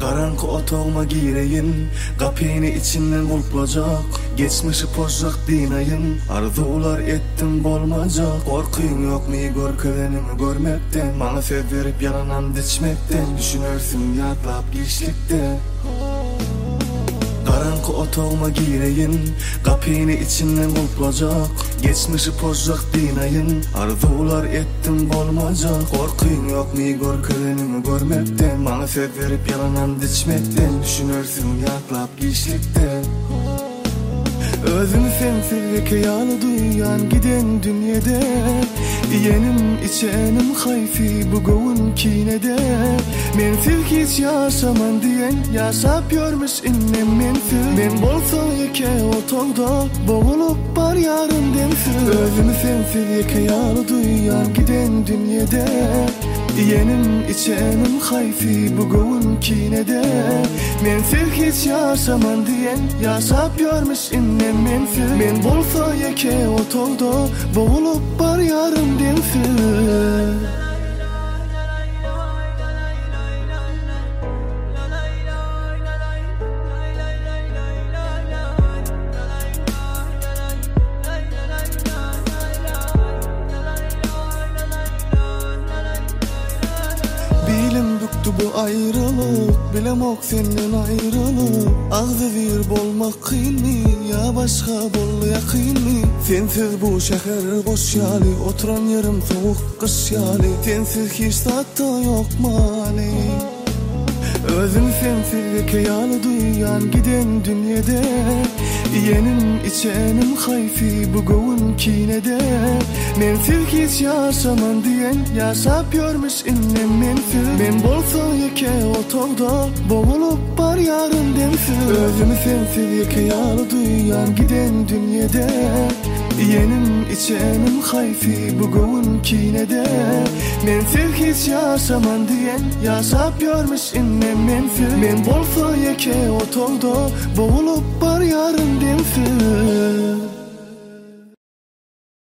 Karanqı otağıma gireyin, kapını içinden kulplayacak. Geçmişi pozcak dinayın, arzular ettim bolmacak. Korkuyun yok mu görkelenimi görmekten, bana söz verip yalanan içmekten. Düşünürsün yatlap geçlikte. Karanqı otağıma gireyin, kapını içinden kulplayacak. Geçmişi pozcak dinayın, arzular ettim bolmacak. Korkuyun yok mu görkelenimi görmekten, bana söz verip yalanan içmekten. Düşünürsün yatlap geçlikte. Özüm sensiz kıyalı duyan giden dünyada, yenim içenim hayfi bu govun kinede. Mensiz hiç yaşaman diyen yaşap görmüş innem mensiz. Ben bolsa yeke otogda boğulup bar yarın demsiz. Özüm sensiz kıyalı duyan giden dünyada, yenim içenim hayfi bu govun kinede. Mensiz hiç yaşaman diyen yaşap görmüş innem mensiz. Ben bolsa yeke otogda boğulup bar yarın demsiz. Bilim bükdü bu ayrılık, bilem ok senden ayrılık. Ağzı bir bolmak kıyın mi, ya başka bol yakın mi? Sensiz bu şehir boş yali, oturan yerim soğuk kış yali. Sensiz hiç tatta yok mali. Özüm sensiz kıyalı duyan giden dünyada, yenim içenim hayfi bu govun kinede. Mensiz hiç yaşaman diyen yaşap görmüş innem mensiz. Ben bolsa yeke otogda boğulup bar yarın demsiz. Özüm sensiz kıyalı duyan giden dünyada, yenim içenim hayfi bu govun kinede. Mensiz hiç yaşaman diyen yaşap görmüş innem mensiz. Ben bolsa yeke otogda boğulup bar yarın demsiz.